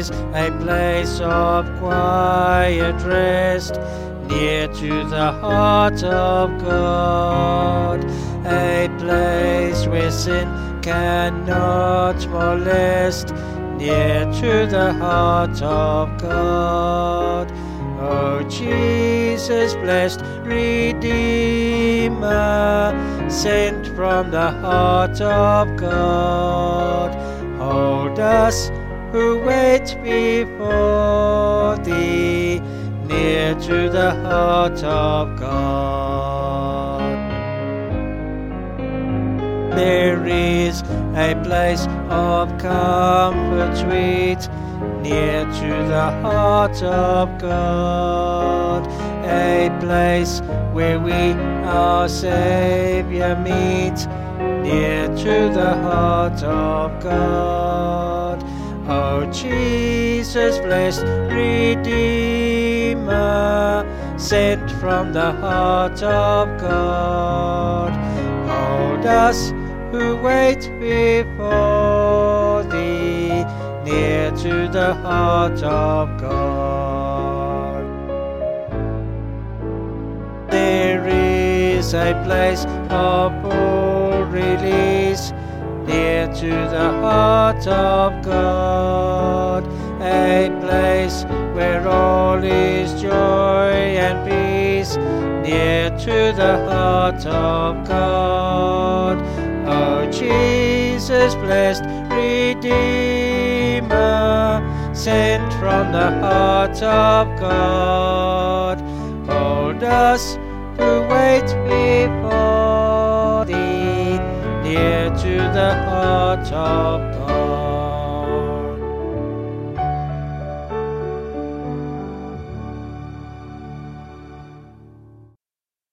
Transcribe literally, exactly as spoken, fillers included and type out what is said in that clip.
is a place of quiet rest, near to the heart of God, a place where sin cannot molest, near to the heart of God. O Jesus, blessed Redeemer, sent from the heart of God, hold us who wait before thee, near to the heart of God. There is a place of comfort sweet, near to the heart of God, a place where we our Saviour meet, near to the heart of God. O Jesus, blessed Redeemer, sent from the heart of God, hold us who wait before thee, near to the heart of God. There is a place of full release, near to the heart of God, a place where all is joy and peace, near to the heart of God. O Jesus, blessed Redeemer, sent from the heart of God, hold us who wait before thee, near to the heart of God.